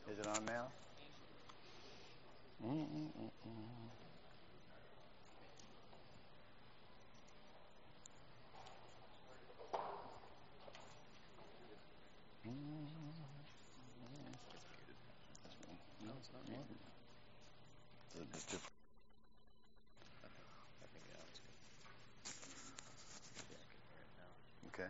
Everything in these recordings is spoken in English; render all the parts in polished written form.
Is it on now? No, it's not muted. Okay.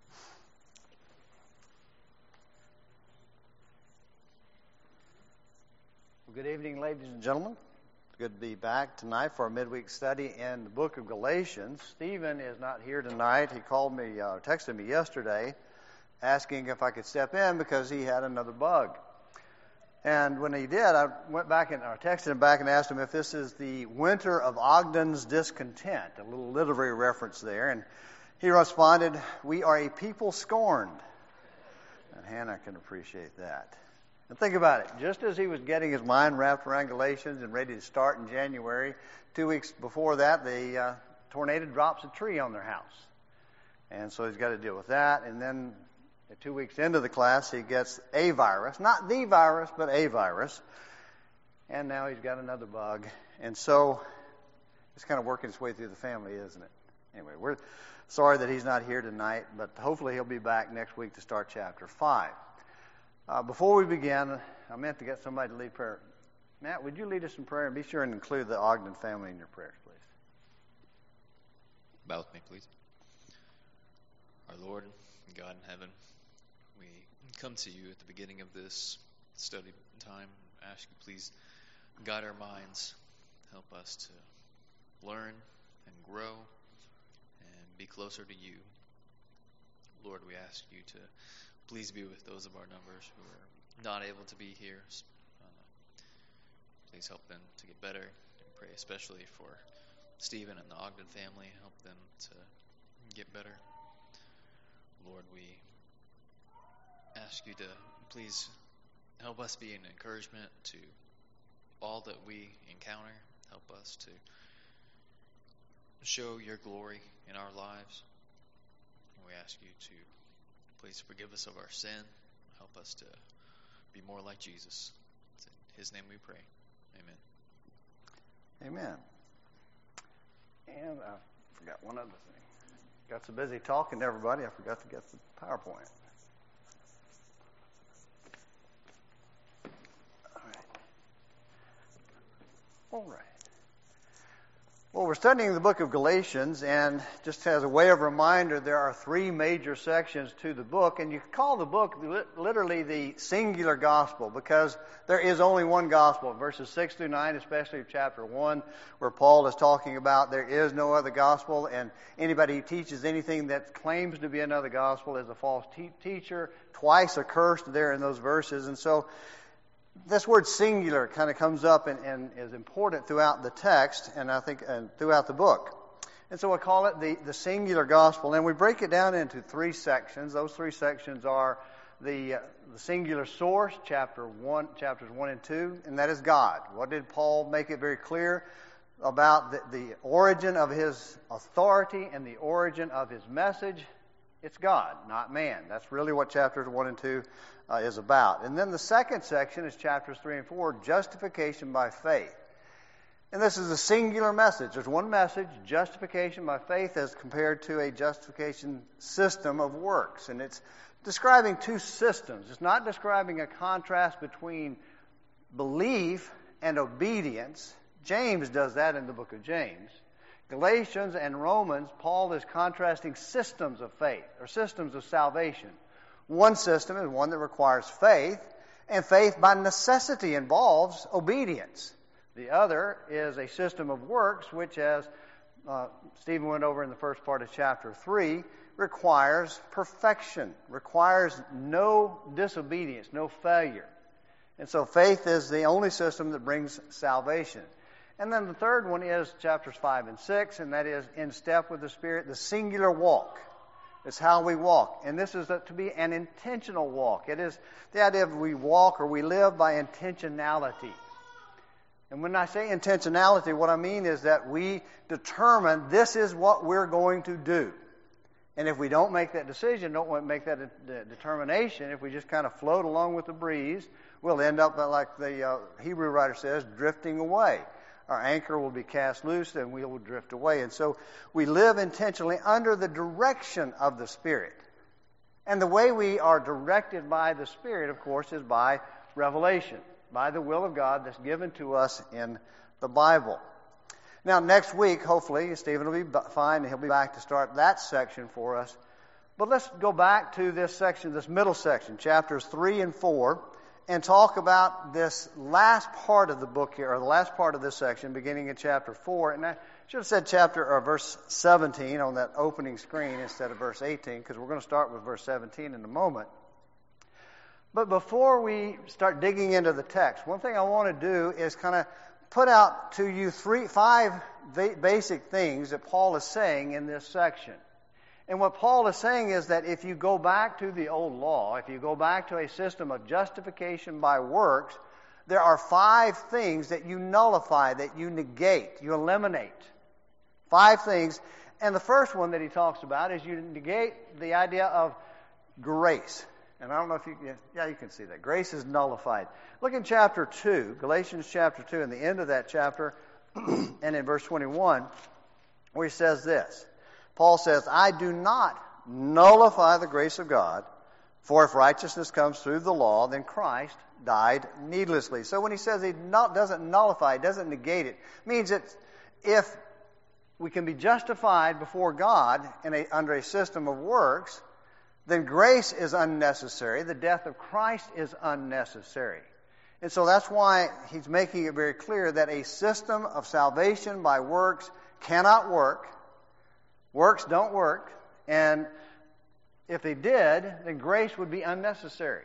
Well, good evening, ladies and gentlemen. It's good to be back tonight for our midweek study in the book of Galatians. Stephen is not here tonight. He called me, texted me yesterday, asking if I could step in because he had another bug. And when he did, I went back and texted him back and asked him if this is the winter of Ogden's discontent, a little literary reference there. And he responded, "We are a people scorned." And Hannah can appreciate that. And think about it. Just as he was getting his mind wrapped around Galatians and ready to start in January, 2 weeks before that, the tornado drops a tree on their house. And so he's got to deal with that. And then 2 weeks into the class, he gets a virus. Not the virus, but a virus. And now he's got another bug. And so it's kind of working its way through the family, isn't it? Anyway, we're sorry that he's not here tonight, but hopefully he'll be back next week to start chapter 5. Before we begin, I meant to get somebody to lead prayer. Matt, would you lead us in prayer? And be sure and include the Ogden family in your prayers, please. Bow with me, please. Our Lord, God in heaven, we come to you at the beginning of this study time and ask you, please, guide our minds, help us to learn and grow and be closer to you. Lord, we ask you to please be with those of our numbers who are not able to be here. Please help them to get better. We pray especially for Stephen and the Ogden family. Help them to get better. Lord, we ask you to please help us be an encouragement to all that we encounter. Help us to show your glory in our lives. We ask you to please forgive us of our sin. Help us to be more like Jesus. It's in his name we pray. Amen. Amen. And I forgot one other thing. Got so busy talking to everybody, I forgot to get the PowerPoint. All right. Well, we're studying the book of Galatians, and just as a way of reminder, there are 3 major sections to the book, and you call the book literally the singular gospel because there is only one gospel. Verses 6 through 9, especially chapter 1, where Paul is talking about there is no other gospel, and anybody who teaches anything that claims to be another gospel is a false teacher, twice accursed there in those verses. And so this word singular kind of comes up and is important throughout the text and I think throughout the book. And so we call it the singular gospel. And we break it down into 3 sections. Those 3 sections are the singular source, chapters 1 and 2, and that is God. What did Paul make it very clear about the origin of his authority and the origin of his message? It's God, not man. That's really what chapters 1 and 2 is about. And then the second section is chapters 3 and 4, justification by faith. And this is a singular message. There's one message, justification by faith, as compared to a justification system of works. And it's describing 2 systems. It's not describing a contrast between belief and obedience. James does that in the book of James. Galatians and Romans, Paul is contrasting systems of faith, or systems of salvation. One system is one that requires faith, and faith by necessity involves obedience. The other is a system of works, which, as Stephen went over in the first part of chapter 3, requires perfection, requires no disobedience, no failure. And so faith is the only system that brings salvation. And then the third one is chapters 5 and 6, and that is in step with the Spirit, the singular walk. It's how we walk. And this is to be an intentional walk. It is the idea of we walk or we live by intentionality. And when I say intentionality, what I mean is that we determine this is what we're going to do. And if we don't make that decision, don't make that determination, if we just kind of float along with the breeze, we'll end up, like the Hebrew writer says, drifting away. Our anchor will be cast loose and we will drift away. And so we live intentionally under the direction of the Spirit. And the way we are directed by the Spirit, of course, is by revelation, by the will of God that's given to us in the Bible. Now, next week, hopefully, Stephen will be fine and he'll be back to start that section for us. But let's go back to this section, this middle section, chapters 3 and 4, and talk about this last part of the book here, or the last part of this section, beginning in chapter 4. And I should have said verse 17 on that opening screen instead of verse 18, because we're going to start with verse 17 in a moment. But before we start digging into the text, one thing I want to do is kind of put out to you five basic things that Paul is saying in this section. And what Paul is saying is that if you go back to the old law, if you go back to a system of justification by works, there are 5 things that you nullify, that you negate, you eliminate. 5 things. And the first one that he talks about is you negate the idea of grace. And I don't know if you can see that. Grace is nullified. Look in chapter 2, Galatians chapter 2, in the end of that chapter, and in verse 21, where he says this. Paul says, I do not nullify the grace of God, for if righteousness comes through the law, then Christ died needlessly. So when he says he doesn't nullify, doesn't negate it, means that if we can be justified before God under a system of works, then grace is unnecessary. The death of Christ is unnecessary. And so that's why he's making it very clear that a system of salvation by works cannot work. Works don't work. And if they did, then grace would be unnecessary.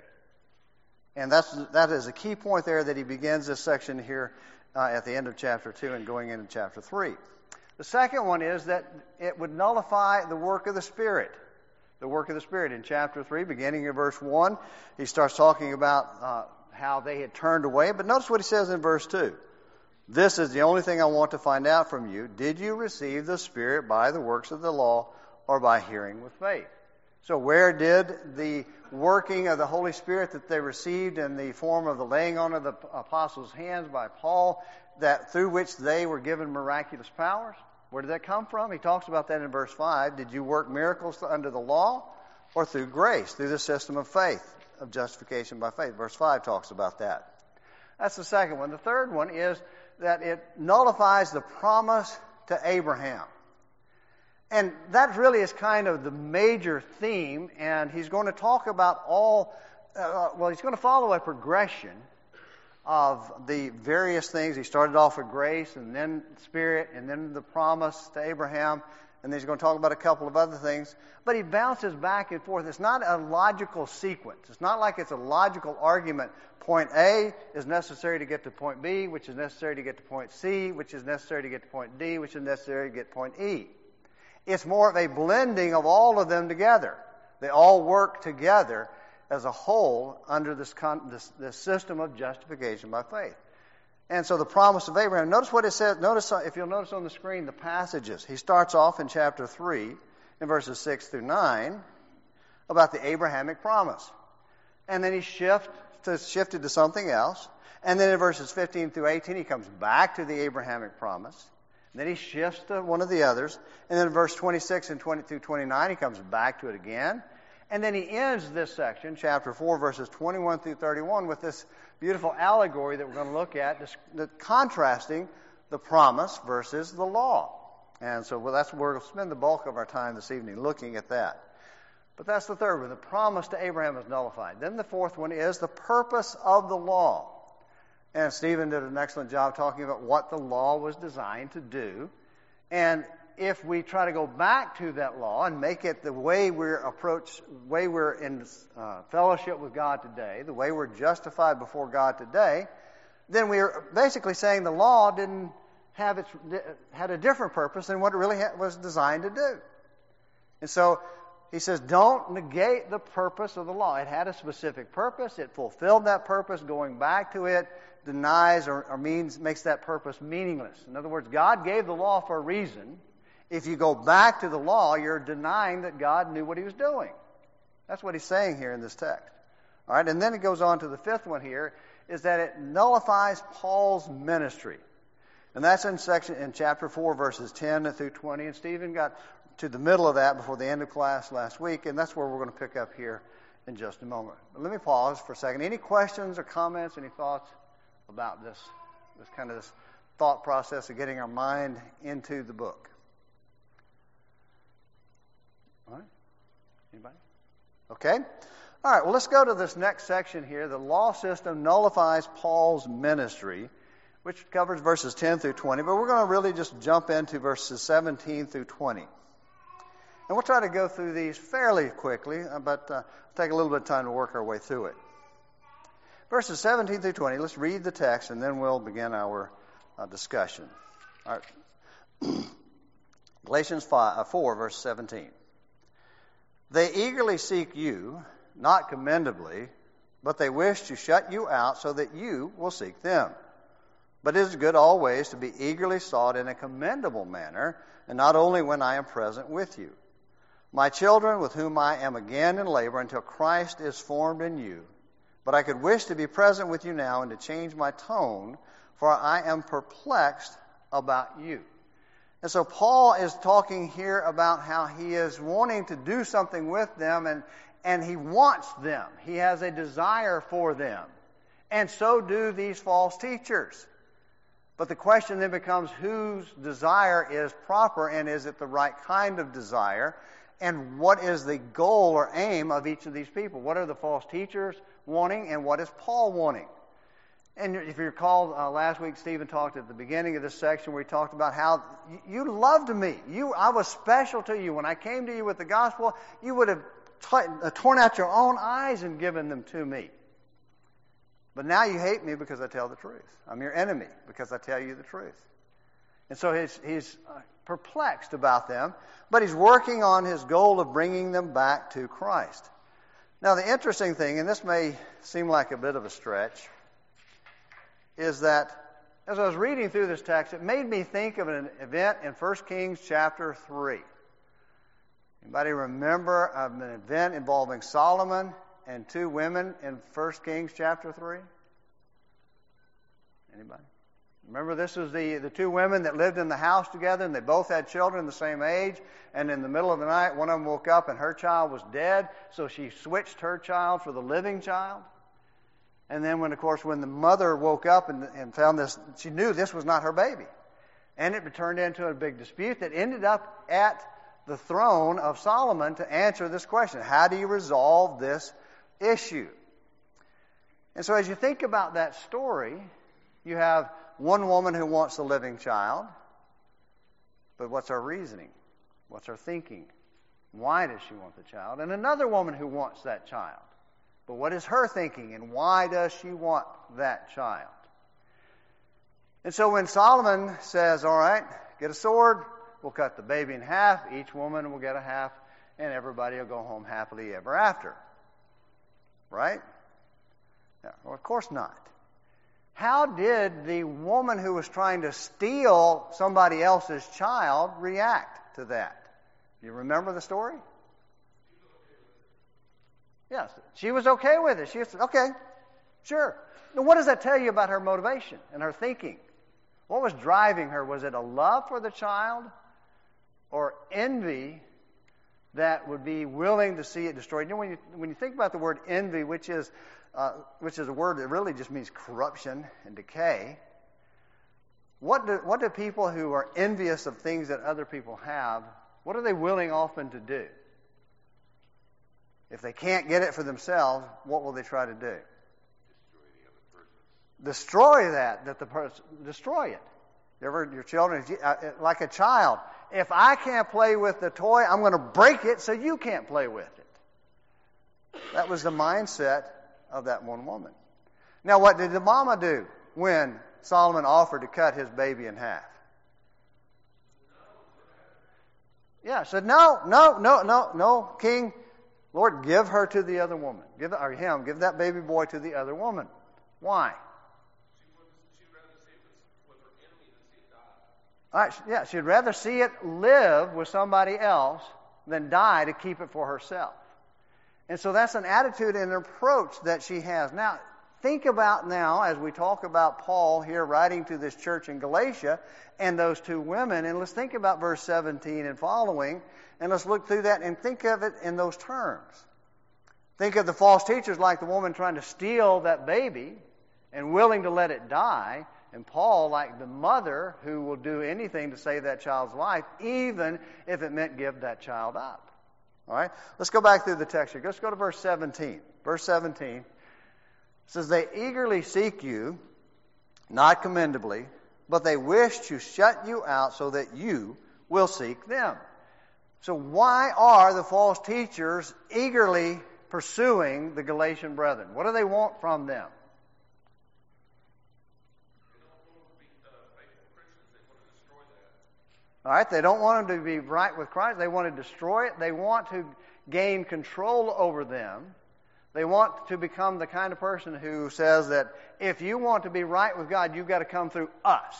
And that is a key point there that he begins this section here at the end of chapter 2 and going into chapter 3. The second one is that it would nullify the work of the Spirit. The work of the Spirit. In chapter 3, beginning in verse 1, he starts talking about how they had turned away. But notice what he says in verse 2. This is the only thing I want to find out from you. Did you receive the Spirit by the works of the law or by hearing with faith? So where did the working of the Holy Spirit that they received in the form of the laying on of the apostles' hands by Paul, that through which they were given miraculous powers? Where did that come from? He talks about that in verse 5. Did you work miracles under the law or through grace, through the system of faith, of justification by faith? Verse 5 talks about that. That's the second one. The third one is that it nullifies the promise to Abraham. And that really is kind of the major theme, and he's going to talk about he's going to follow a progression of the various things. He started off with grace, and then Spirit, and then the promise to Abraham, and then he's going to talk about a couple of other things. But he bounces back and forth. It's not a logical sequence. It's not like it's a logical argument. Point A is necessary to get to point B, which is necessary to get to point C, which is necessary to get to point D, which is necessary to get to point E. It's more of a blending of all of them together. They all work together as a whole under this system of justification by faith. And so the promise of Abraham, notice what it says. If you'll notice on the screen, the passages. He starts off in chapter 3, in verses 6 through 9, about the Abrahamic promise. And then he shifted to something else. And then in verses 15 through 18, he comes back to the Abrahamic promise. And then he shifts to one of the others. And then in verse 26 and 20 through 29, he comes back to it again. And then he ends this section, chapter 4, verses 21 through 31, with this beautiful allegory that we're going to look at, contrasting the promise versus the law. And so that's where we'll spend the bulk of our time this evening, looking at that. But that's the third one. The promise to Abraham is nullified. Then the fourth one is the purpose of the law. And Stephen did an excellent job talking about what the law was designed to do. And if we try to go back to that law and make it the way we're in fellowship with God today, the way we're justified before God today, then we're basically saying the law had a different purpose than what it really was designed to do. And so he says, don't negate the purpose of the law. It had a specific purpose. It fulfilled that purpose. Going back to it denies or makes that purpose meaningless. In other words, God gave the law for a reason. If you go back to the law, you're denying that God knew what he was doing. That's what he's saying here in this text. All right, and then it goes on to the fifth one here, is that it nullifies Paul's ministry. And that's in chapter 4, verses 10 through 20. And Stephen got to the middle of that before the end of class last week, and that's where we're going to pick up here in just a moment. But let me pause for a second. Any questions or comments, any thoughts about this thought process of getting our mind into the book? All right? Anybody? Okay. All right, well, let's go to this next section here. The law system nullifies Paul's ministry, which covers verses 10 through 20, but we're going to really just jump into verses 17 through 20. And we'll try to go through these fairly quickly, but take a little bit of time to work our way through it. Verses 17 through 20, let's read the text, and then we'll begin our discussion. All right. Galatians 4, verse 17. They eagerly seek you, not commendably, but they wish to shut you out so that you will seek them. But it is good always to be eagerly sought in a commendable manner, and not only when I am present with you. My children, with whom I am again in labor until Christ is formed in you. But I could wish to be present with you now and to change my tone, for I am perplexed about you. And so Paul is talking here about how he is wanting to do something with them, and he wants them. He has a desire for them. And so do these false teachers. But the question then becomes whose desire is proper, and is it the right kind of desire? And what is the goal or aim of each of these people? What are the false teachers wanting, and what is Paul wanting? And if you recall, last week Stephen talked at the beginning of this section where he talked about how you loved me. I was special to you. When I came to you with the gospel, you would have torn out your own eyes and given them to me. But now you hate me because I tell the truth. I'm your enemy because I tell you the truth. And so he's perplexed about them, but he's working on his goal of bringing them back to Christ. Now, the interesting thing, and this may seem like a bit of a stretch, is that as I was reading through this text, it made me think of an event in 1 Kings chapter 3. Anybody remember an event involving Solomon and two women in 1 Kings chapter 3? Anybody? Remember, this is the two women that lived in the house together, and they both had children the same age, and in the middle of the night, one of them woke up and her child was dead, so she switched her child for the living child. And then when the mother woke up and found this, she knew this was not her baby. And it turned into a big dispute that ended up at the throne of Solomon to answer this question. How do you resolve this issue? And so as you think about that story, you have one woman who wants a living child, but what's her reasoning? What's her thinking? Why does she want the child? And another woman who wants that child. But what is her thinking, and why does she want that child? And so when Solomon says, all right, get a sword, we'll cut the baby in half, each woman will get a half, and everybody will go home happily ever after. Right? No, well, of course not. How did the woman who was trying to steal somebody else's child react to that? You remember the story? Yes, she was okay with it. She said, okay, sure. Now, what does that tell you about her motivation and her thinking? What was driving her? Was it a love for the child or envy that would be willing to see it destroyed? You know, when you think about the word envy, which is a word that really just means corruption and decay, what do people who are envious of things that other people have, what are they willing often to do? If they can't get it for themselves, what will they try to do? Destroy the person. Destroy it. Your children, like a child. If I can't play with the toy, I'm going to break it so you can't play with it. That was the mindset of that one woman. Now, what did the mama do when Solomon offered to cut his baby in half? Yeah, said, no, King. Lord, give her to the other woman. Give that baby boy to the other woman. Why? She'd rather see it with her enemy than see it die. All right, yeah, she'd rather see it live with somebody else than die to keep it for herself. And so that's an attitude and an approach that she has. Now, think about now as we talk about Paul here writing to this church in Galatia and those two women, and let's think about verse 17 and following, and let's look through that and think of it in those terms. Think of the false teachers like the woman trying to steal that baby and willing to let it die, and Paul like the mother who will do anything to save that child's life, even if it meant give that child up. All right? Let's go back through the text here. Let's go to verse 17. Verse 17 says, they eagerly seek you, not commendably, but they wish to shut you out so that you will seek them. So why are the false teachers eagerly pursuing the Galatian brethren? What do they want from them? All right, they don't want them to be right with Christ. They want to destroy it. They want to gain control over them. They want to become the kind of person who says that if you want to be right with God, you've got to come through us.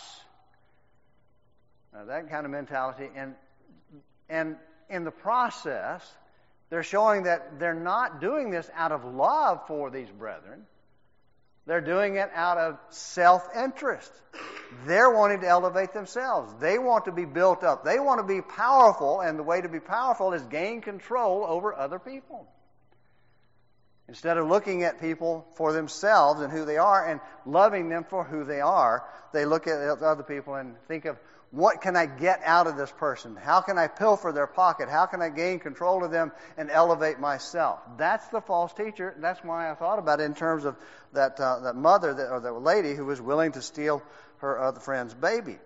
Now, that kind of mentality. And in the process, they're showing that they're not doing this out of love for these brethren. They're doing it out of self-interest. They're wanting to elevate themselves. They want to be built up. They want to be powerful, and the way to be powerful is gain control over other people. Instead of looking at people for themselves and who they are and loving them for who they are, they look at other people and think of, what can I get out of this person? How can I pilfer their pocket? How can I gain control of them and elevate myself? That's the false teacher. That's why I thought about it in terms of that mother or the lady who was willing to steal her other friend's baby.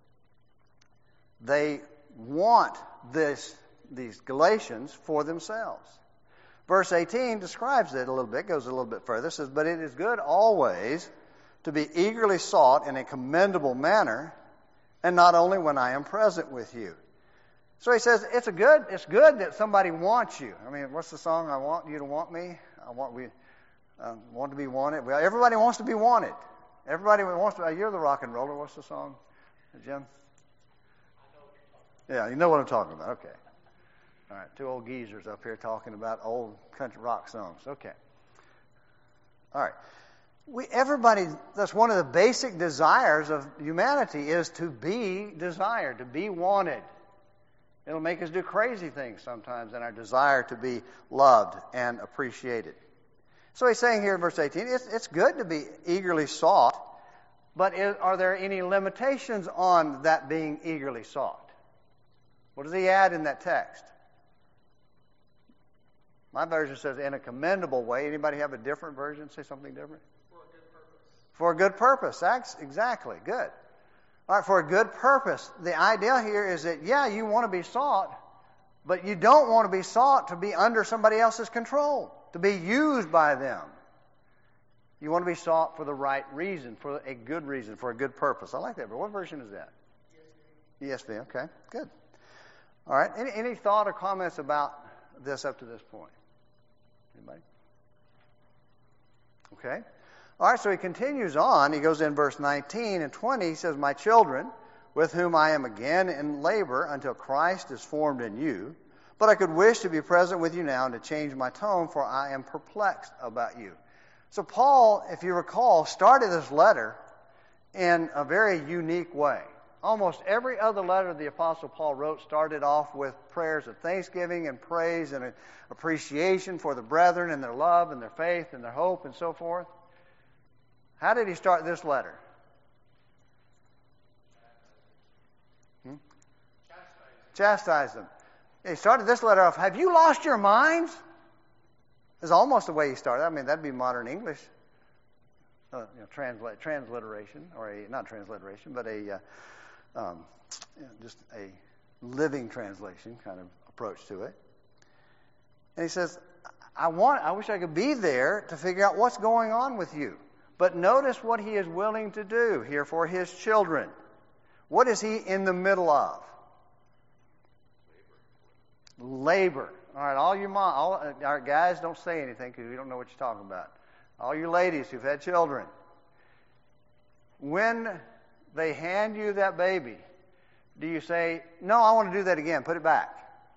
They want these Galatians for themselves. Verse 18 describes it a little bit, goes a little bit further. It says, but it is good always to be eagerly sought in a commendable manner, and not only when I am present with you. So he says, it's good that somebody wants you. I mean, what's the song? I want you to want me. I want to be wanted. Well, everybody wants to be wanted. Everybody wants to. You're the rock and roller. What's the song, Jim? Yeah, you know what I'm talking about. Okay. All right, two old geezers up here talking about old country rock songs. Okay. All right. Everybody, that's one of the basic desires of humanity is to be desired, to be wanted. It'll make us do crazy things sometimes in our desire to be loved and appreciated. So he's saying here in verse 18, it's good to be eagerly sought, but are there any limitations on that being eagerly sought? What does he add in that text? My version says in a commendable way. Anybody have a different version? Say something different? For a good purpose. That's exactly. Good. All right, for a good purpose. The idea here is that, yeah, you want to be sought, but you don't want to be sought to be under somebody else's control, to be used by them. You want to be sought for the right reason, for a good reason, for a good purpose. I like that. But what version is that? ESV. Okay, good. All right. Any thought or comments about this up to this point? Anybody? Okay. All right, so he continues on. He goes in verse 19 and 20. He says, my children, with whom I am again in labor until Christ is formed in you, but I could wish to be present with you now and to change my tone, for I am perplexed about you. So Paul, if you recall, started this letter in a very unique way. Almost every other letter the Apostle Paul wrote started off with prayers of thanksgiving and praise and appreciation for the brethren and their love and their faith and their hope and so forth. How did he start this letter? Chastise them. He started this letter off, have you lost your minds? Is almost the way he started. I mean, that'd be modern English transliteration, or not transliteration, but just a living translation kind of approach to it. And he says, I wish I could be there to figure out what's going on with you. But notice what he is willing to do here for his children. What is he in the middle of? Labor. All right, all our guys, don't say anything because we don't know what you're talking about. All you ladies who've had children, when they hand you that baby, Do you say, no, I want to do that again, put it back?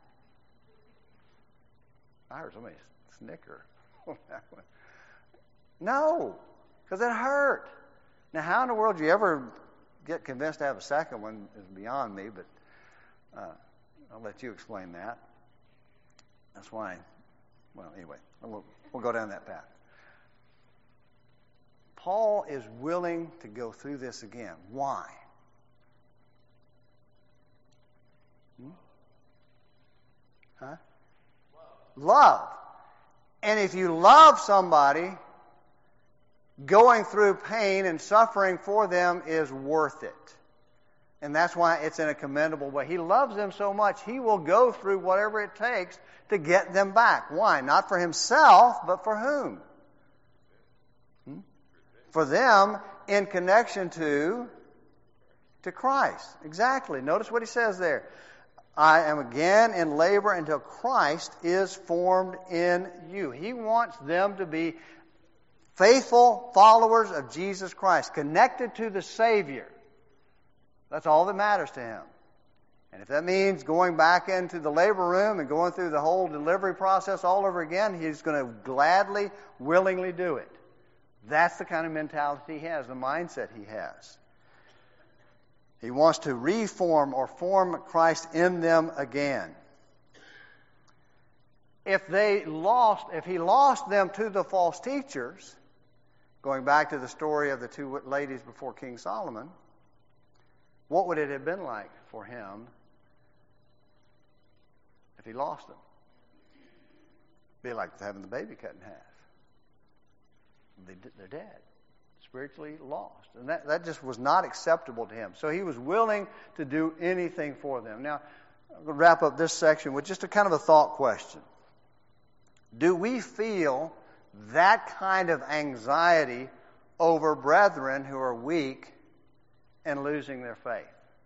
I heard somebody snicker on that one. No, because it hurt. Now, how in the world do you ever get convinced to have a second one is beyond me, but I'll let you explain that. That's why, well, anyway, we'll go down that path. Paul is willing to go through this again. Why? Huh? Love. And if you love somebody, going through pain and suffering for them is worth it. And that's why it's in a commendable way. He loves them so much, he will go through whatever it takes to get them back. Why? Not for himself, but for whom? For them in connection to Christ. Exactly. Notice what he says there. I am again in labor until Christ is formed in you. He wants them to be faithful followers of Jesus Christ, connected to the Savior. That's all that matters to him. And if that means going back into the labor room and going through the whole delivery process all over again, he's going to gladly, willingly do it. That's the kind of mentality he has, the mindset he has. He wants to reform or form Christ in them again. If he lost them to the false teachers, going back to the story of the two ladies before King Solomon, what would it have been like for him if he lost them? It'd be like having the baby cut in half. They're dead, spiritually lost. And that just was not acceptable to him. So he was willing to do anything for them. Now, I'm going to wrap up this section with just a kind of a thought question. Do we feel that kind of anxiety over brethren who are weak and losing their faith?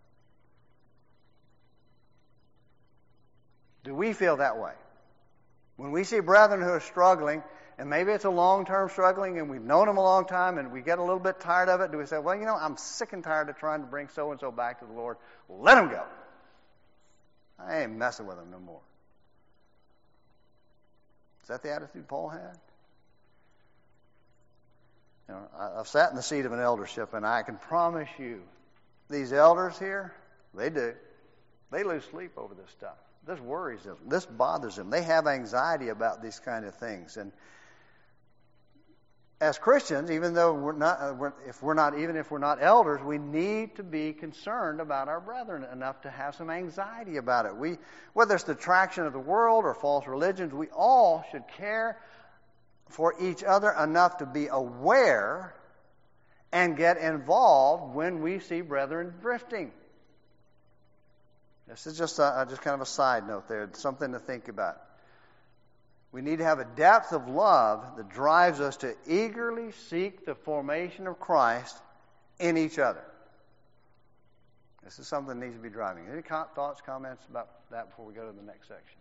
Do we feel that way? When we see brethren who are struggling, and maybe it's a long-term struggling, and we've known them a long time, and we get a little bit tired of it, do we say, well, I'm sick and tired of trying to bring so-and-so back to the Lord. Let them go. I ain't messing with them no more. Is that the attitude Paul had? I've sat in the seat of an eldership, and I can promise you, these elders here, they do. They lose sleep over this stuff. This worries them. This bothers them. They have anxiety about these kind of things. And as Christians, even though if we're not elders, we need to be concerned about our brethren enough to have some anxiety about it. Whether it's the attraction of the world or false religions, we all should care for each other enough to be aware and get involved when we see brethren drifting. This is just kind of a side note there, something to think about. We need to have a depth of love that drives us to eagerly seek the formation of Christ in each other. This is something that needs to be driving. Any thoughts, comments about that before we go to the next section?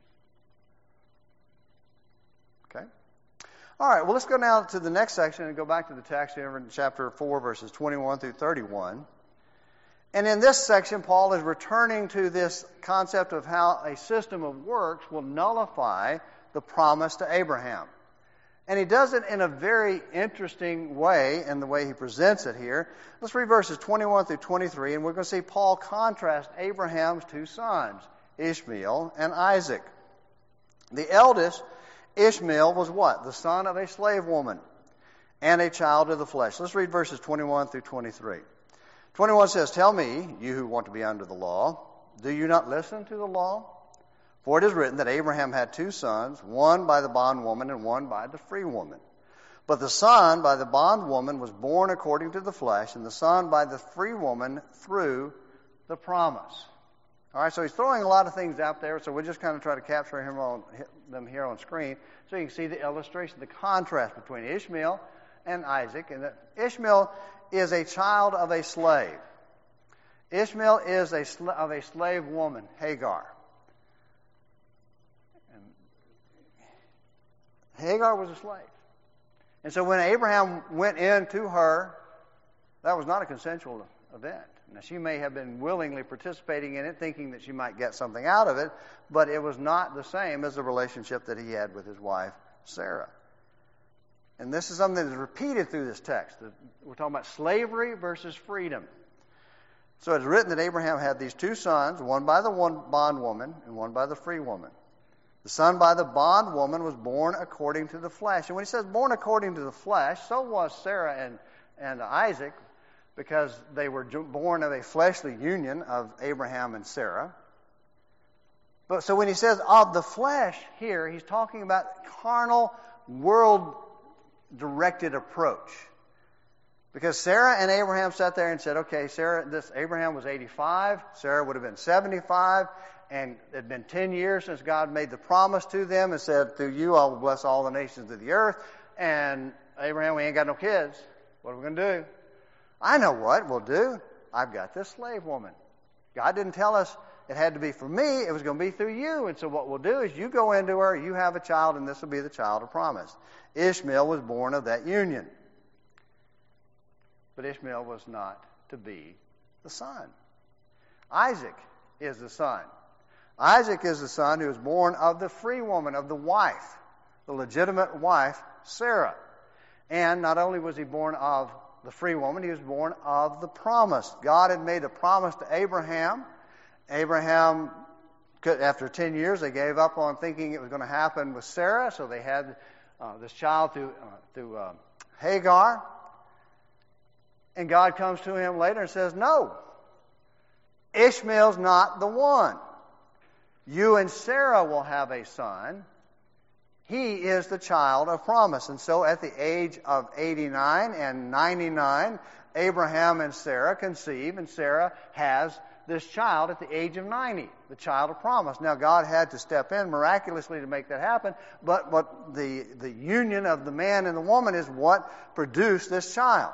Okay. All right, well, let's go now to the next section and go back to the text here in chapter 4, verses 21 through 31. And in this section, Paul is returning to this concept of how a system of works will nullify the promise to Abraham. And he does it in a very interesting way in the way he presents it here. Let's read verses 21 through 23, and we're going to see Paul contrast Abraham's two sons, Ishmael and Isaac. The eldest, Ishmael, was what? The son of a slave woman and a child of the flesh. Let's read verses 21 through 23. 21 says, "Tell me, you who want to be under the law, do you not listen to the law? For it is written that Abraham had two sons, one by the bondwoman and one by the free woman. But the son by the bondwoman was born according to the flesh, and the son by the free woman through the promise." All right, so he's throwing a lot of things out there, so we'll just kind of try to capture them here on screen so you can see the illustration, the contrast between Ishmael and Isaac. And that Ishmael is a child of a slave. Ishmael is of a slave woman, Hagar. And Hagar was a slave. And so when Abraham went in to her, that was not a consensual event. Now, she may have been willingly participating in it, thinking that she might get something out of it, but it was not the same as the relationship that he had with his wife, Sarah. And this is something that is repeated through this text. We're talking about slavery versus freedom. So it's written that Abraham had these two sons, one by the bondwoman and one by the free woman. The son by the bondwoman was born according to the flesh. And when he says born according to the flesh, so was Sarah and Isaac, because they were born of a fleshly union of Abraham and Sarah. But so when he says of the flesh here, he's talking about carnal, world-directed approach. Because Sarah and Abraham sat there and said, okay, Abraham was 85, Sarah would have been 75, and it had been 10 years since God made the promise to them and said, through you I will bless all the nations of the earth. And Abraham, we ain't got no kids. What are we going to do? I know what we'll do. I've got this slave woman. God didn't tell us it had to be for me. It was going to be through you. And so what we'll do is you go into her, you have a child, and this will be the child of promise. Ishmael was born of that union. But Ishmael was not to be the son. Isaac is the son. Isaac is the son who was born of the free woman, of the wife, the legitimate wife, Sarah. And not only was he born of the free woman, he was born of the promise. God had made a promise to Abraham. Abraham, after 10 years, they gave up on thinking it was going to happen with Sarah, so they had this child through Hagar. And God comes to him later and says, no, Ishmael's not the one. You and Sarah will have a son. He is the child of promise. And so at the age of 89 and 99, Abraham and Sarah conceive, and Sarah has this child at the age of 90, the child of promise. Now, God had to step in miraculously to make that happen, but what the union of the man and the woman is what produced this child.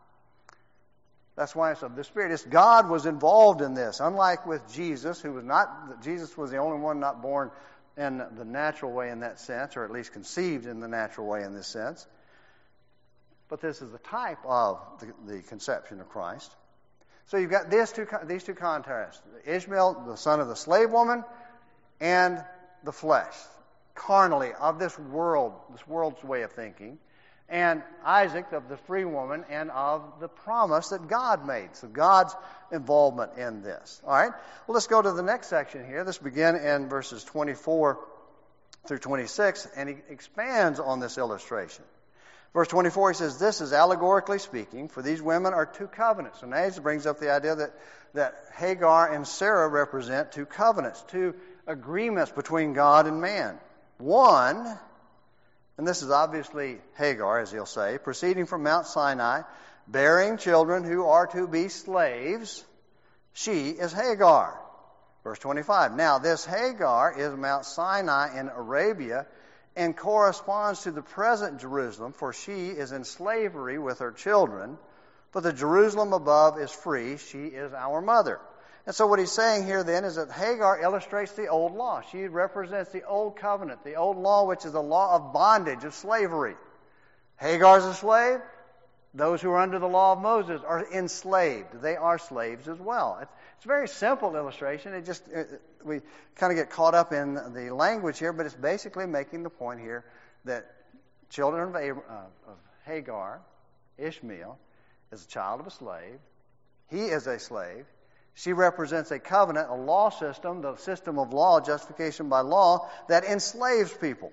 That's why it's of the Spirit. God was involved in this. Unlike with Jesus, Jesus was the only one not born in the natural way in that sense, or at least conceived in the natural way in this sense. But this is the type of the conception of Christ. So you've got these two contrasts. Ishmael, the son of the slave woman, and the flesh, carnally, of this world's way of thinking. And Isaac of the free woman and of the promise that God made. So God's involvement in this. All right. Well, let's go to the next section here. Let's begin in verses 24 through 26, and he expands on this illustration. Verse 24, he says, this is allegorically speaking, for these women are two covenants. So now he brings up the idea that Hagar and Sarah represent two covenants, two agreements between God and man. One, and this is obviously Hagar, as he'll say, proceeding from Mount Sinai, bearing children who are to be slaves. She is Hagar. Verse 25. Now, this Hagar is Mount Sinai in Arabia and corresponds to the present Jerusalem, for she is in slavery with her children. But the Jerusalem above is free. She is our mother. And so what he's saying here then is that Hagar illustrates the old law. She represents the old covenant, the old law, which is the law of bondage, of slavery. Hagar's a slave. Those who are under the law of Moses are enslaved. They are slaves as well. It's a very simple illustration. We kind of get caught up in the language here, but it's basically making the point here that children of Hagar, Ishmael, is a child of a slave. He is a slave. She represents a covenant, a law system, the system of law, justification by law, that enslaves people.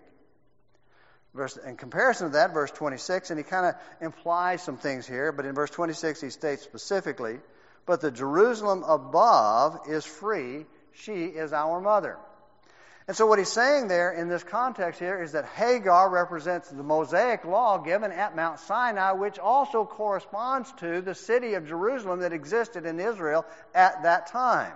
In comparison to that, verse 26, and he kind of implies some things here, but in verse 26 he states specifically, but the Jerusalem above is free, she is our mother. And so what he's saying there in this context here is that Hagar represents the Mosaic law given at Mount Sinai, which also corresponds to the city of Jerusalem that existed in Israel at that time.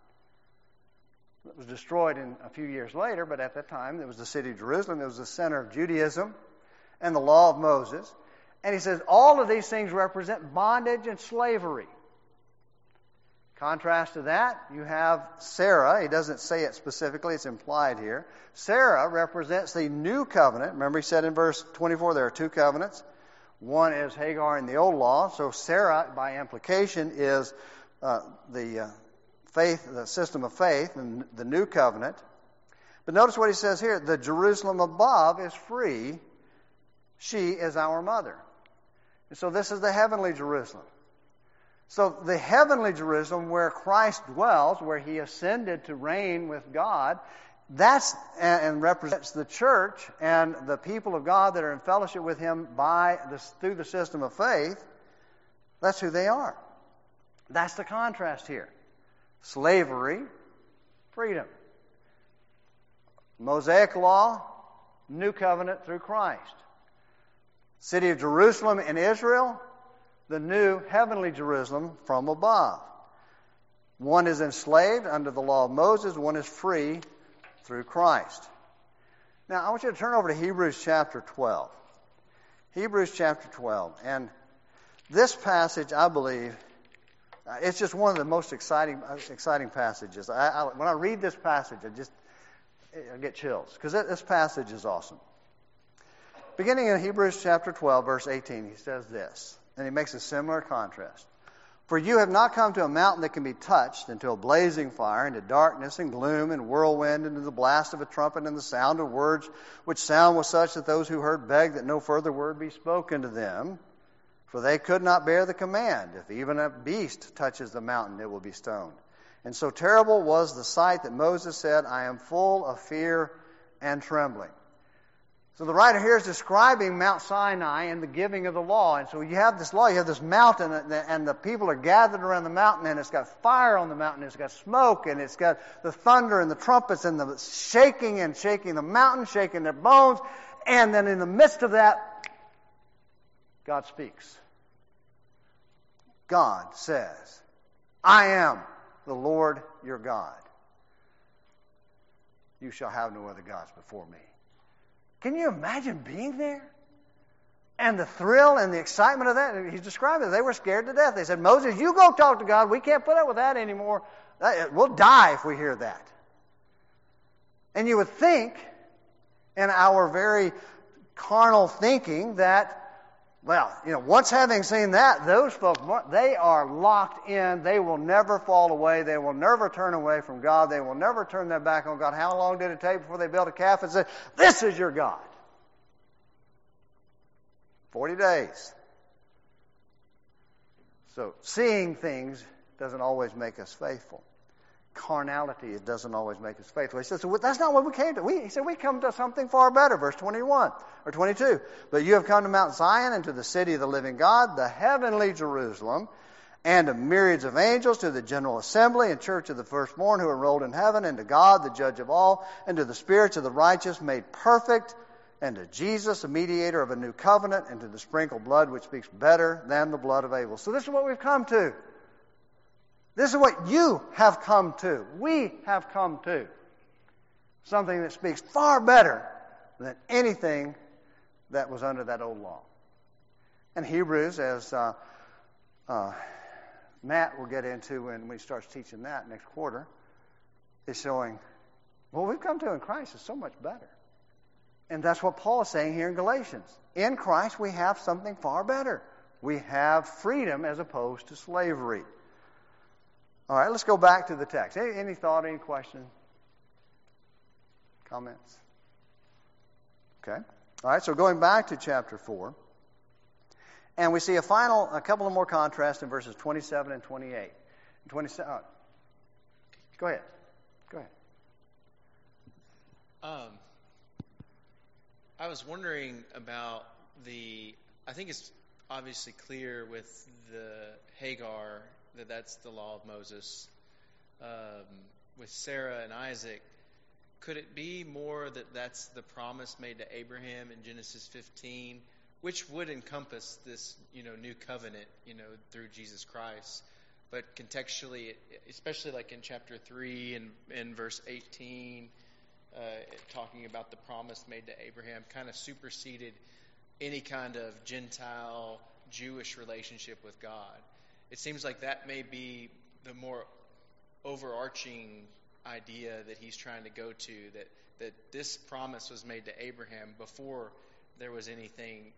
It was destroyed a few years later, but at that time it was the city of Jerusalem. It was the center of Judaism and the law of Moses. And he says all of these things represent bondage and slavery. Contrast to that, you have Sarah. He doesn't say it specifically, it's implied here. Sarah represents the new covenant. Remember he said in verse 24 there are two covenants. One is Hagar in the old law. So Sarah, by implication, is the faith, the system of faith, and the new covenant. But notice what he says here. The Jerusalem above is free. She is our mother. And so this is the heavenly Jerusalem. So the heavenly Jerusalem where Christ dwells, where he ascended to reign with God, that's and represents the church and the people of God that are in fellowship with him through the system of faith. That's who they are. That's the contrast here. Slavery, freedom. Mosaic law, new covenant through Christ. City of Jerusalem in Israel, the new heavenly Jerusalem from above. One is enslaved under the law of Moses, one is free through Christ. Now, I want you to turn over to Hebrews chapter 12. Hebrews chapter 12. And this passage, I believe, it's just one of the most exciting passages. When I read this passage, I get chills, because this passage is awesome. Beginning in Hebrews chapter 12, verse 18, he says this, and he makes a similar contrast. For you have not come to a mountain that can be touched, into a blazing fire, into darkness and gloom and whirlwind, into the blast of a trumpet and the sound of words, which sound was such that those who heard begged that no further word be spoken to them. For they could not bear the command. If even a beast touches the mountain, it will be stoned. And so terrible was the sight that Moses said, I am full of fear and trembling. So the writer here is describing Mount Sinai and the giving of the law. And so you have this law, you have this mountain, and the people are gathered around the mountain, and it's got fire on the mountain, it's got smoke, and it's got the thunder and the trumpets and the shaking the mountain, shaking their bones. And then in the midst of that, God speaks. God says, I am the Lord your God. You shall have no other gods before me. Can you imagine being there? And the thrill and the excitement of that. He's describing it. They were scared to death. They said, Moses, you go talk to God. We can't put up with that anymore. We'll die if we hear that. And you would think, in our very carnal thinking, that, well, once having seen that, those folks, they are locked in. They will never fall away. They will never turn away from God. They will never turn their back on God. How long did it take before they built a calf and said, this is your God? 40 days. So seeing things doesn't always make us faithful. Carnality, it doesn't always make us faithful. He says, well, that's not what we came to. He said, we come to something far better. Verse 21 or 22. But you have come to Mount Zion and to the city of the living God, the heavenly Jerusalem, and to myriads of angels, to the general assembly and church of the firstborn who are enrolled in heaven, and to God, the judge of all, and to the spirits of the righteous made perfect, and to Jesus, the mediator of a new covenant, and to the sprinkled blood which speaks better than the blood of Abel. So this is what we've come to. This is what you have come to. We have come to. Something that speaks far better than anything that was under that old law. And Hebrews, as Matt will get into when he starts teaching that next quarter, is showing what we've come to in Christ is so much better. And that's what Paul is saying here in Galatians. In Christ we have something far better. We have freedom as opposed to slavery. All right, let's go back to the text. Any thought, any question? Comments? Okay. All right, so going back to chapter 4. And we see a couple of more contrasts in verses 27 and 28. 27. Go ahead. I was wondering about I think it's obviously clear with the Hagar that's the law of Moses. With Sarah and Isaac, could it be more that's the promise made to Abraham in Genesis 15, which would encompass this, new covenant, through Jesus Christ? But contextually, especially like in chapter 3 and in verse 18, talking about the promise made to Abraham, kind of superseded any kind of Gentile Jewish relationship with God. It seems like that may be the more overarching idea that he's trying to go to, that this promise was made to Abraham before there was anything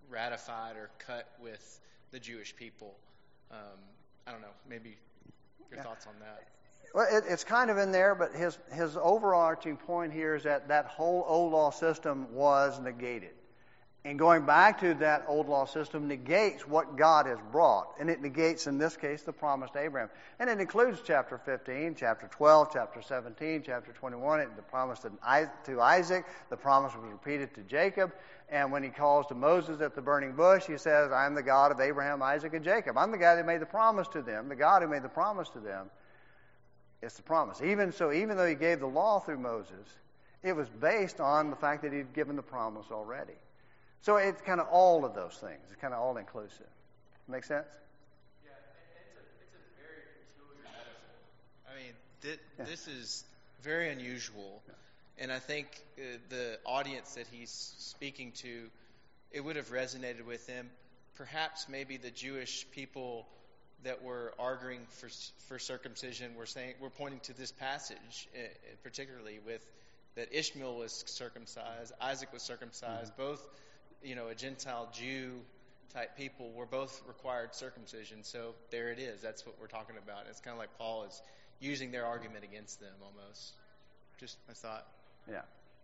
ratified or cut with the Jewish people. I don't know, maybe your thoughts on that. Well, it's kind of in there, but his overarching point here is that whole old law system was negated. And going back to that old law system negates what God has brought. And it negates, in this case, the promise to Abraham. And it includes chapter 15, chapter 12, chapter 17, chapter 21, the promise to Isaac. The promise was repeated to Jacob. And when he calls to Moses at the burning bush, he says, I'm the God of Abraham, Isaac, and Jacob. I'm the guy that made the promise to them, the God who made the promise to them. It's the promise. Even though he gave the law through Moses, it was based on the fact that he'd given the promise already. So it's kind of all of those things. It's kind of all inclusive. Make sense? Yeah, it's a very peculiar metaphor. I mean, this is very unusual, and I think the audience that he's speaking to, it would have resonated with them. Perhaps maybe the Jewish people that were arguing for circumcision were pointing to this passage, particularly with that Ishmael was circumcised, Isaac was circumcised, both. A Gentile Jew type people were both required circumcision. So there it is. That's what we're talking about. It's kind of like Paul is using their argument against them almost. Just a thought. Yeah.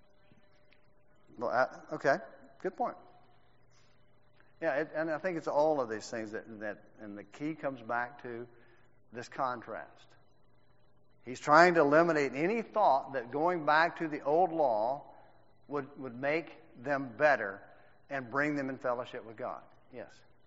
Well, okay. Good point. Yeah, and I think it's all of these things that and the key comes back to this contrast. He's trying to eliminate any thought that going back to the old law would make them better and bring them in fellowship with God. Yes.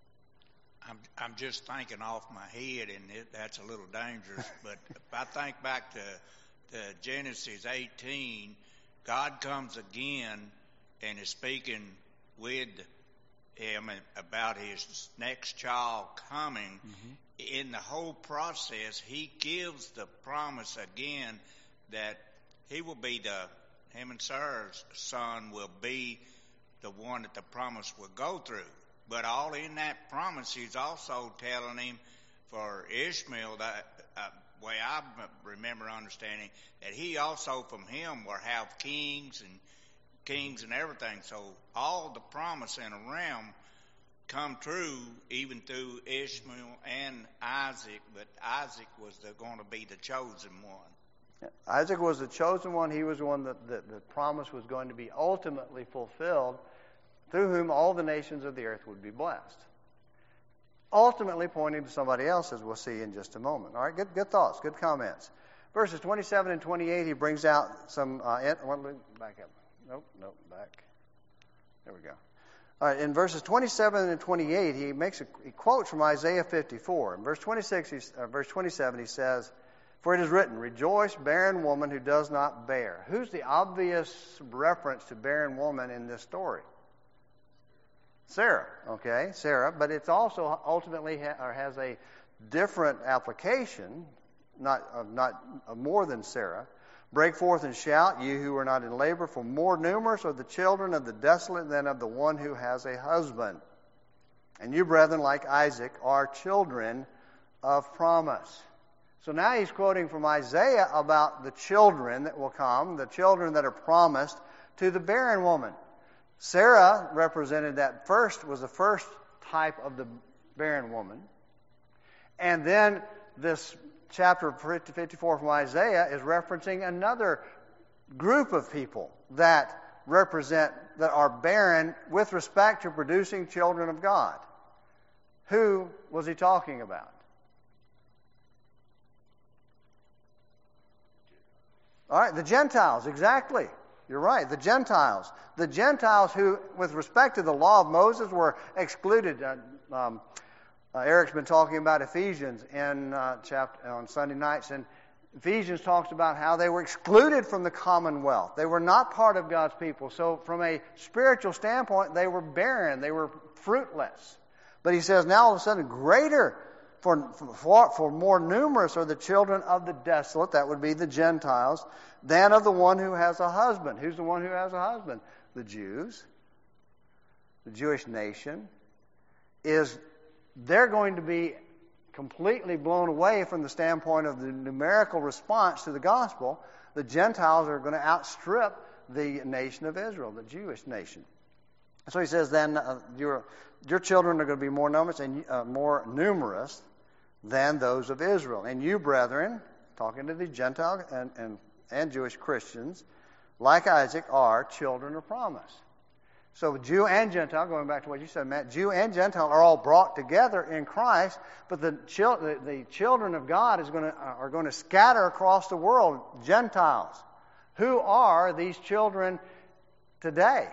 I'm just thinking off my head, and that's a little dangerous. But if I think back to Genesis 18, God comes again and is speaking with him about his next child coming. Mm-hmm. In the whole process, he gives the promise again that he will be him and Sarah's son will be the one that the promise will go through. But all in that promise, he's also telling him for Ishmael, that way I remember understanding, that he also from him will have kings and everything. So all the promise in a realm come true even through Ishmael and Isaac, but Isaac was going to be the chosen one. Isaac was the chosen one. He was the one that the promise was going to be ultimately fulfilled, through whom all the nations of the earth would be blessed. Ultimately pointing to somebody else, as we'll see in just a moment. All right, good thoughts, good comments. Verses 27 and 28, he brings out some... back up. Nope, back. There we go. All right, in verses 27 and 28, he quotes from Isaiah 54. In verse 27, he says, "For it is written, rejoice, barren woman who does not bear." Who's the obvious reference to barren woman in this story? Sarah, okay, Sarah, but it's also ultimately has a different application, not more than Sarah. "Break forth and shout, you who are not in labor, for more numerous are the children of the desolate than of the one who has a husband. And you, brethren, like Isaac, are children of promise." So now he's quoting from Isaiah about the children that will come, the children that are promised to the barren woman. Sarah represented was the first type of the barren woman. And then this chapter 54 from Isaiah is referencing another group of people that are barren with respect to producing children of God. Who was he talking about? All right, the Gentiles, exactly. You're right, the Gentiles. The Gentiles who, with respect to the law of Moses, were excluded. Eric's been talking about Ephesians on Sunday nights, and Ephesians talks about how they were excluded from the commonwealth. They were not part of God's people. So from a spiritual standpoint, they were barren. They were fruitless. But he says now all of a sudden greater, for more numerous are the children of the desolate, that would be the Gentiles, than of the one who has a husband. Who's the one who has a husband? The Jews. The Jewish nation. They're going to be completely blown away from the standpoint of the numerical response to the gospel. The Gentiles are going to outstrip the nation of Israel, the Jewish nation. So he says, then your children are going to be more numerous than those of Israel. And you, brethren, talking to the Gentile and Jewish Christians, like Isaac, are children of promise. So Jew and Gentile, going back to what you said, Matt, Jew and Gentile are all brought together in Christ, but the children of God are going to scatter across the world, Gentiles. Who are these children today?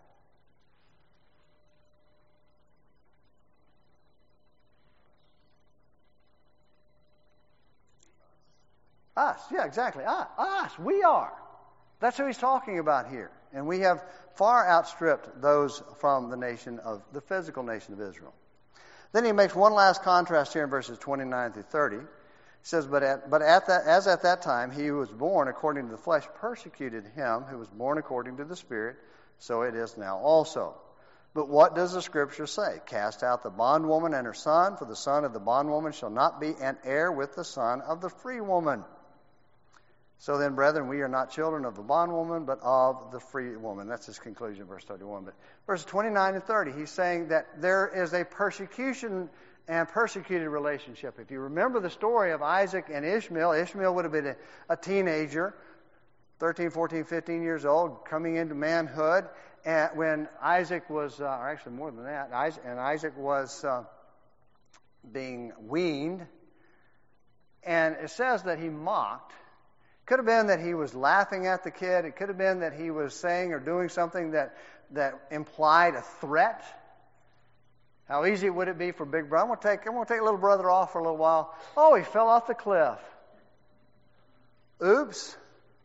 Us. Yeah, exactly. Us. We are. That's who he's talking about here. And we have far outstripped those from the physical nation of Israel. Then he makes one last contrast here in verses 29 through 30. He says, as at that time he who was born according to the flesh persecuted him who was born according to the Spirit, so it is now also. But what does the Scripture say? Cast out the bondwoman and her son, for the son of the bondwoman shall not be an heir with the son of the free woman. So then, brethren, we are not children of the bondwoman, but of the free woman. That's his conclusion, verse 31. But verses 29 and 30, he's saying that there is a persecution and persecuted relationship. If you remember the story of Isaac and Ishmael, Ishmael would have been a teenager, 13, 14, 15 years old, coming into manhood, and when Isaac was, or actually more than that, Isaac was being weaned, and it says that he mocked. Could have been that he was laughing at the kid. It could have been that he was saying or doing something that implied a threat. How easy would it be for Big Brother? I'm going to take little brother off for a little while. Oh, he fell off the cliff. Oops.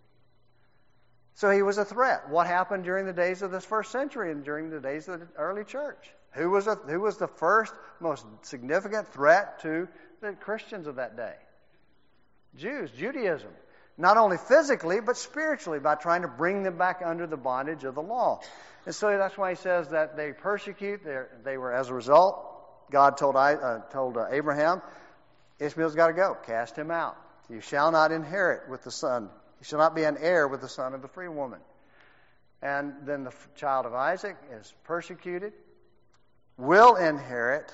So he was a threat. What happened during the days of this first century and during the days of the early church? Who was the first most significant threat to the Christians of that day? Jews, Judaism. Not only physically, but spiritually, by trying to bring them back under the bondage of the law. And so that's why he says that they persecute. They were, as a result, God told Abraham, Ishmael's got to go. Cast him out. You shall not inherit with the son. You shall not be an heir with the son of the free woman. And then the child of Isaac is persecuted, will inherit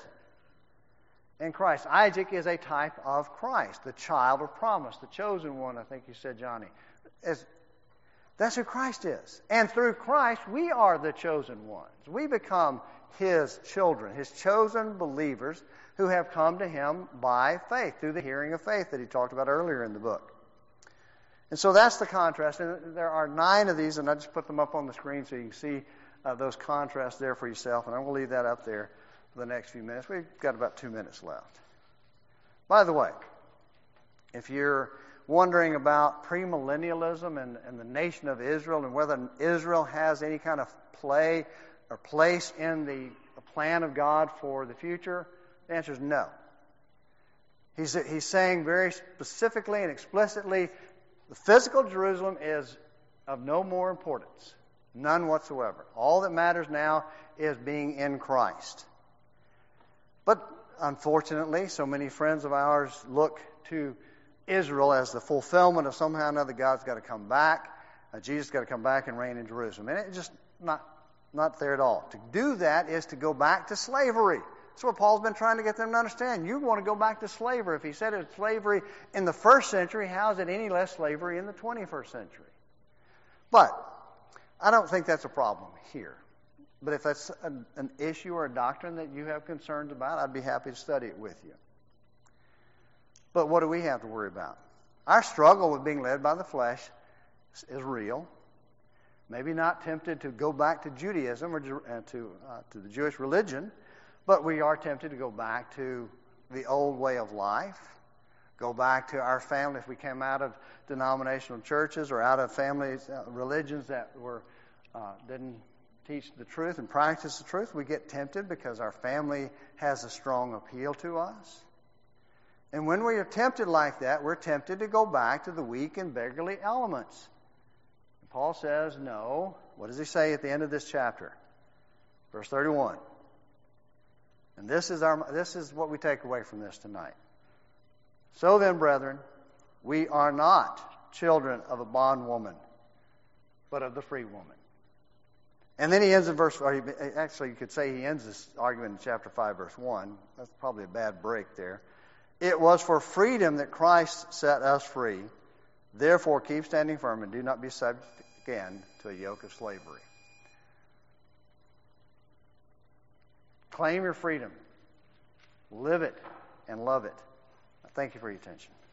in Christ. Isaac is a type of Christ, the child of promise, the chosen one, I think you said, Johnny. That's who Christ is. And through Christ, we are the chosen ones. We become His children, His chosen believers who have come to Him by faith, through the hearing of faith that he talked about earlier in the book. And so that's the contrast. And there are 9 of these, and I just put them up on the screen so you can see those contrasts there for yourself. And I'm going to leave that up there for the next few minutes. We've got about 2 minutes left. By the way, if you're wondering about premillennialism and the nation of Israel and whether Israel has any kind of play or place in the plan of God for the future, the answer is no. He's saying very specifically and explicitly, the physical Jerusalem is of no more importance. None whatsoever. All that matters now is being in Christ. But unfortunately, so many friends of ours look to Israel as the fulfillment of somehow or another God's got to come back. Jesus got to come back and reign in Jerusalem. And it's just not there at all. To do that is to go back to slavery. That's what Paul's been trying to get them to understand. You want to go back to slavery. If he said it's slavery in the first century, how is it any less slavery in the 21st century? But I don't think that's a problem here. But if that's an issue or a doctrine that you have concerns about, I'd be happy to study it with you. But what do we have to worry about? Our struggle with being led by the flesh is real. Maybe not tempted to go back to Judaism or to the Jewish religion, but we are tempted to go back to the old way of life, go back to our family. If we came out of denominational churches or out of families, religions that didn't teach the truth and practice the truth, we get tempted because our family has a strong appeal to us. And when we are tempted like that, we're tempted to go back to the weak and beggarly elements. Paul says, no. What does he say at the end of this chapter? Verse 31. And this is what we take away from this tonight. So then, brethren, we are not children of a bondwoman, but of the free woman. And then he ends in actually you could say he ends this argument in chapter 5, verse 1. That's probably a bad break there. It was for freedom that Christ set us free. Therefore, keep standing firm and do not be subject again to a yoke of slavery. Claim your freedom. Live it and love it. Thank you for your attention.